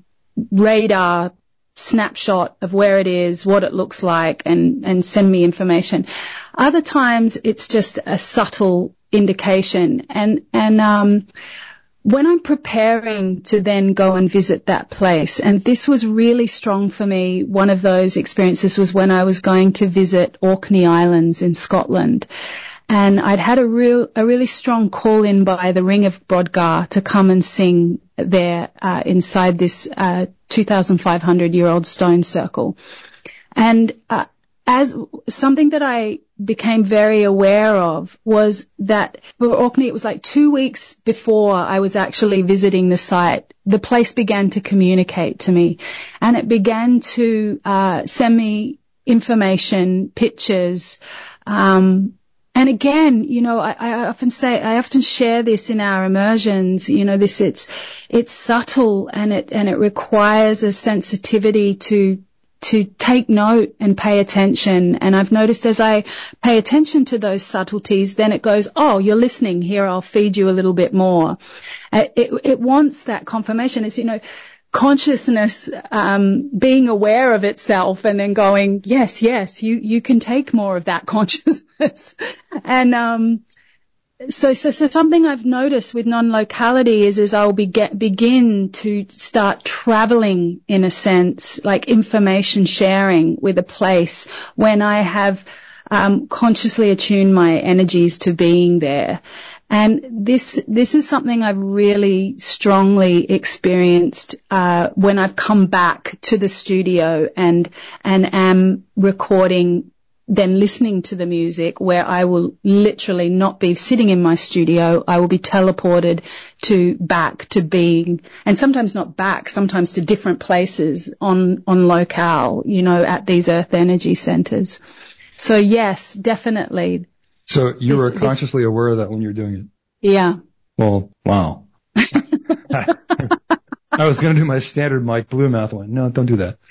radar snapshot of where it is, what it looks like, and, and send me information. Other times it's just a subtle indication. And, and, um, when I'm preparing to then go and visit that place, and this was really strong for me, one of those experiences was when I was going to visit Orkney Islands in Scotland. And I'd had a real, a really strong call in by the Ring of Brodgar to come and sing there, uh, inside this, uh, two thousand five hundred year old stone circle. And, uh, as something that I became very aware of was that for Orkney, it was like two weeks before I was actually visiting the site, the place began to communicate to me, and it began to, uh, send me information, pictures, um, and again, you know, I, I often say, I often share this in our immersions, you know, this, it's, it's subtle and it, and it requires a sensitivity to, to take note and pay attention. And I've noticed as I pay attention to those subtleties, then it goes, oh, you're listening here. I'll feed you a little bit more. It, it, it wants that confirmation. It's, you know, consciousness, um, being aware of itself and then going, yes, yes, you, you can take more of that consciousness. And, um, So, so, so something I've noticed with non-locality is, is I'll be get, begin to start traveling in a sense, like information sharing with a place when I have, um, consciously attuned my energies to being there. And this, this is something I've really strongly experienced, uh, when I've come back to the studio and, and am recording, then listening to the music, where I will literally not be sitting in my studio. I will be teleported to back to being, and sometimes not back, sometimes to different places on, on locale, you know, at these earth energy centers. So yes, definitely. So you This- were this- consciously aware of that when you were doing it? Yeah. Well, wow. I was going to do my standard Mike Blue mouth one. No, don't do that.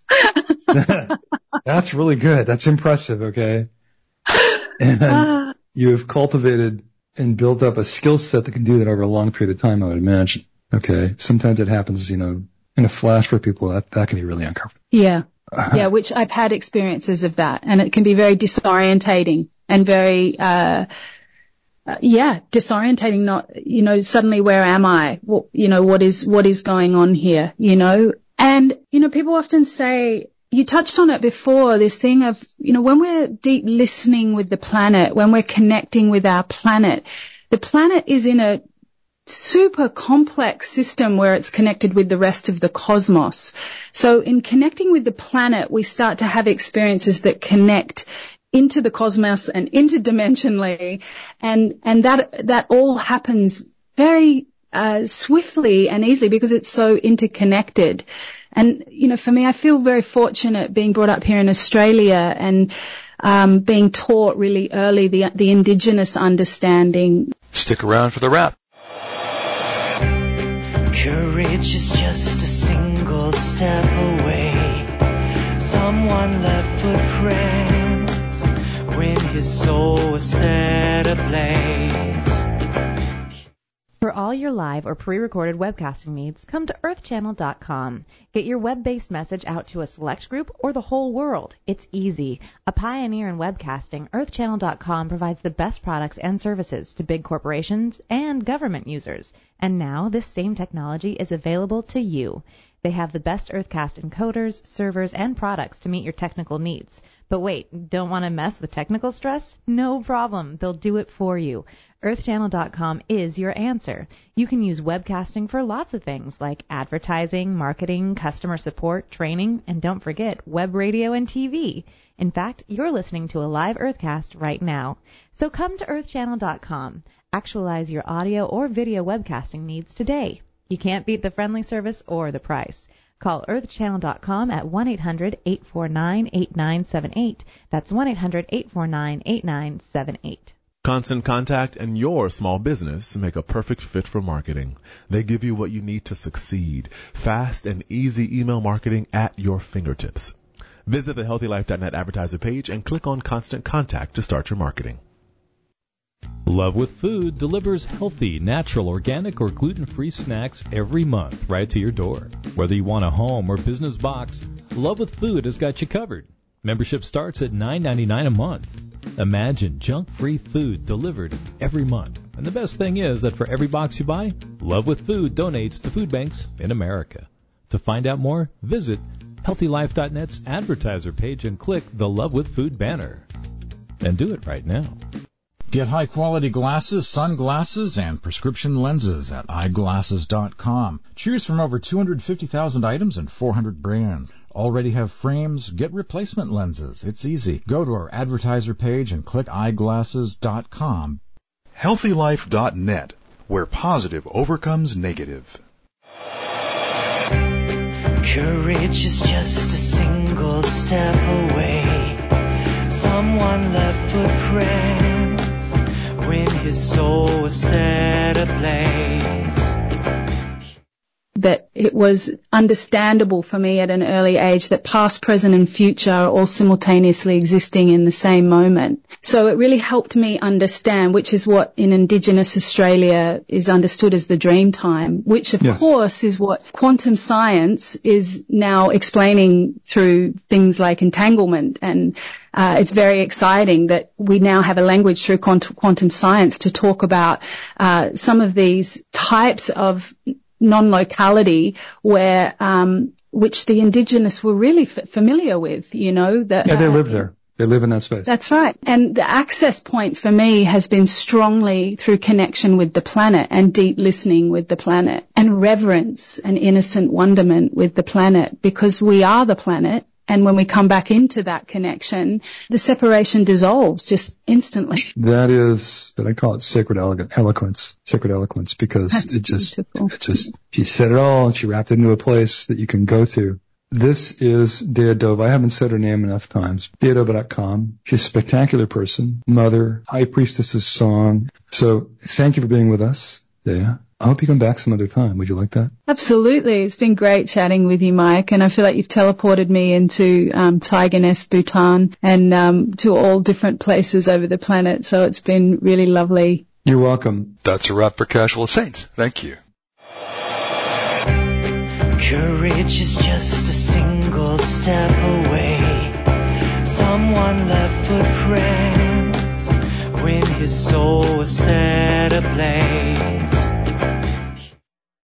That's really good. That's impressive, okay? And you have cultivated and built up a skill set that can do that over a long period of time, I would imagine. Okay? Sometimes it happens, you know, in a flash for people. That, that can be really uncomfortable. Yeah. Yeah, which I've had experiences of that, and it can be very disorientating and very, uh, uh, yeah, disorientating. Not, you know, suddenly where am I? What, you know, what is, what is going on here? You know, and, you know, people often say, you touched on it before, this thing of, you know, when we're deep listening with the planet, when we're connecting with our planet, the planet is in a super complex system where it's connected with the rest of the cosmos. So in connecting with the planet, we start to have experiences that connect into the cosmos and interdimensionally, and and that that all happens very uh, swiftly and easily because it's so interconnected. And you know, for me, I feel very fortunate being brought up here in Australia and um, being taught really early the the indigenous understanding. Stick around for the wrap. Courage is just a single step away. Someone left footprints when his soul was set ablaze. For all your live or pre-recorded webcasting needs, come to earth channel dot com. Get your web-based message out to a select group or the whole world. It's easy. A pioneer in webcasting, earth channel dot com provides the best products and services to big corporations and government users. And now this same technology is available to you. They have the best Earthcast encoders, servers, and products to meet your technical needs. But wait, don't want to mess with technical stress? No problem. They'll do it for you. earth channel dot com is your answer. You can use webcasting for lots of things like advertising, marketing, customer support, training, and don't forget web radio and T V. In fact, you're listening to a live Earthcast right now. So come to earth channel dot com. Actualize your audio or video webcasting needs today. You can't beat the friendly service or the price. Call earth channel dot com at one eight hundred eight four nine eight nine seven eight. That's one eight hundred eight four nine eight nine seven eight. Constant Contact and your small business make a perfect fit for marketing. They give you what you need to succeed. Fast and easy email marketing at your fingertips. Visit the healthy life dot net advertiser page and click on Constant Contact to start your marketing. Love with Food delivers healthy, natural, organic, or gluten-free snacks every month right to your door. Whether you want a home or business box, Love with Food has got you covered. Membership starts at nine ninety-nine a month. Imagine junk-free food delivered every month. And the best thing is that for every box you buy, Love with Food donates to food banks in America. To find out more, visit healthy life dot net's advertiser page and click the Love with Food banner. And do it right now. Get high-quality glasses, sunglasses, and prescription lenses at eyeglasses dot com. Choose from over two hundred fifty thousand items and four hundred brands. Already have frames? Get replacement lenses. It's easy. Go to our advertiser page and click eyeglasses dot com. healthy life dot net, where positive overcomes negative. Courage is just a single step away. Someone left footprints when his soul was set ablaze. That it was understandable for me at an early age that past, present and future are all simultaneously existing in the same moment. So it really helped me understand, which is what in Indigenous Australia is understood as the dream time, which of Yes. course is what quantum science is now explaining through things like entanglement. And uh, it's very exciting that we now have a language through quantum, quantum science to talk about uh, some of these types of non-locality where, um, which the Indigenous were really f- familiar with, you know. That, Yeah, they uh, live there. They live in that space. That's right. And the access point for me has been strongly through connection with the planet and deep listening with the planet and reverence and innocent wonderment with the planet, because we are the planet. And when we come back into that connection, the separation dissolves just instantly. That is, that I call it sacred elegant, eloquence, sacred eloquence, because That's it just, beautiful. it just, she said it all and she wrapped it into a place that you can go to. This is Dea Dova. I haven't said her name enough times. dea dova dot com. She's a spectacular person, mother, high priestess of song. So thank you for being with us, Dea. I hope you come back some other time. Would you like that? Absolutely. It's been great chatting with you, Mike, and I feel like you've teleported me into um, Tiger Nest, Bhutan, and um, to all different places over the planet, so it's been really lovely. You're welcome. That's a wrap for Casual Saints. Thank you. Courage is just a single step away. Someone left footprints when his soul was set ablaze.